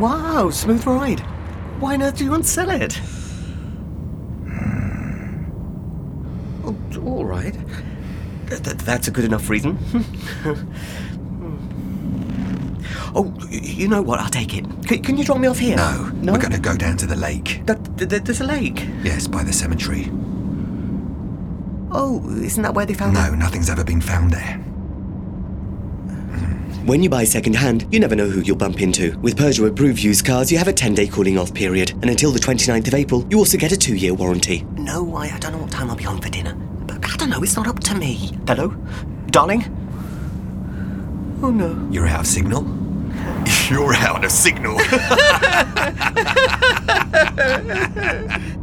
Wow, smooth ride. Why on earth do you want to sell it? Oh, all right. That's a good enough reason. Oh, you know what? I'll take it. Can you drop me off here? No? We're going to go down to the lake. There's a lake? Yes, by the cemetery. Oh, isn't that where they found No, nothing's ever been found there. When you buy second-hand, you never know who you'll bump into. With Peugeot approved used cars, you have a 10-day cooling-off period. And until the 29th of April, you also get a 2-year warranty. No, I don't know what time I'll be home for dinner. But I don't know, it's not up to me. Hello? Darling? Oh, no. You're out of signal? You're out of signal.